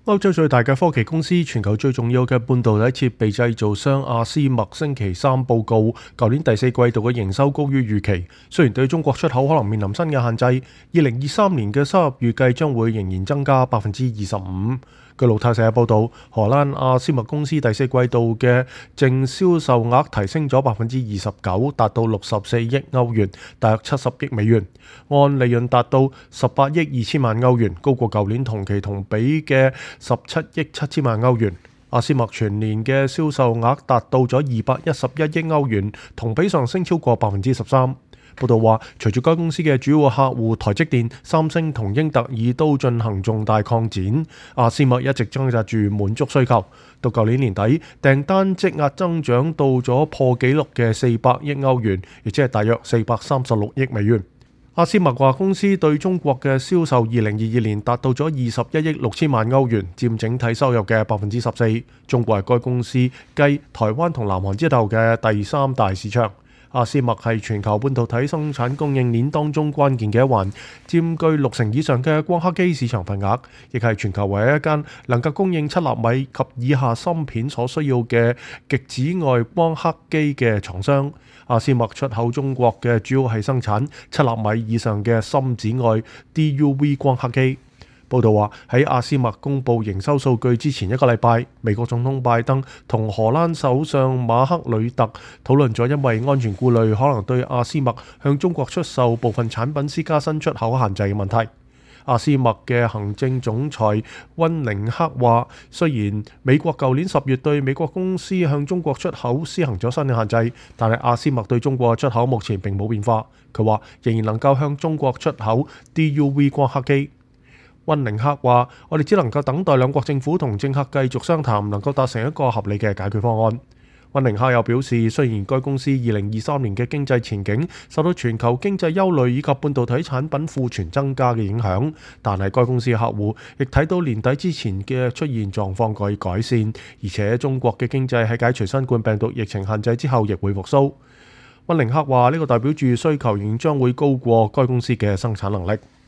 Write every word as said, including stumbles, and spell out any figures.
歐洲最大嘅科技公司、全球最重要嘅半導體設備製造商阿斯麥星期三報告，舊年第四季度嘅營收高於預期。雖然對中國出口可能面臨新嘅限制，二零二三年嘅收入預計將會仍然增加百分之二十五。據路透社報導，荷蘭阿斯麥公司第四季度嘅淨銷售額提升咗百分之二十九，達到六十四億歐元，大約七十億美元，按利潤達到十八億二千萬歐元，高過舊年同期同比嘅十七億七千萬歐元。阿斯麥全年嘅銷售額達到咗二百一十一億歐元，同比上升超過百分之十三。報道話，隨住該公司嘅主要客戶台積電、三星同英特爾都進行重大擴展，阿斯麥一直掙扎住滿足需求。到舊年年底，訂單積壓增長到咗破紀錄嘅四百億歐元，亦即係大約四百三十六億美元。阿斯麥話，公司對中國嘅銷售二零二二年達到咗二十一億六千萬歐元，佔整體收入嘅百分之十四。中國係該公司繼台灣同南韓之後嘅第三大市場。阿斯麥係全球半導體生產供應鏈當中關鍵嘅一環，佔據六成以上嘅光刻機市場份額，亦係全球唯一一間能夠供應七納米及以下芯片所需要嘅極紫外光刻機嘅廠商。阿斯麥出口中國嘅主要係生產七納米以上嘅深紫外 D U V 光刻機。報道話，喺阿斯麥公布營收數據之前一個禮拜，美國總統拜登同荷蘭首相馬克呂特討論咗因為安全顧慮可能對阿斯麥向中國出售部分產品施加新出口限制嘅問題。阿斯麥嘅行政總裁溫寧克話，雖然美國舊年十月對美國公司向中國出口施行咗新嘅限制，但係阿斯麥對中國嘅出口目前並冇變化。佢話仍然能夠向中國出口 D U V 光刻機。溫寧克話：我哋只能夠等待兩國政府同政客繼續商談，能夠達成一個合理嘅解決方案。溫寧克又表示，雖然該公司二零二三年嘅經濟前景受到全球經濟憂慮以及半導體產品庫存增加嘅影響，但係該公司嘅客戶亦睇到年底之前嘅出現狀況可以改善，而且中國嘅經濟喺解除新冠病毒疫情限制之後亦會復甦。溫寧克話：呢個代表住需求仍將會高過該公司嘅生產能力。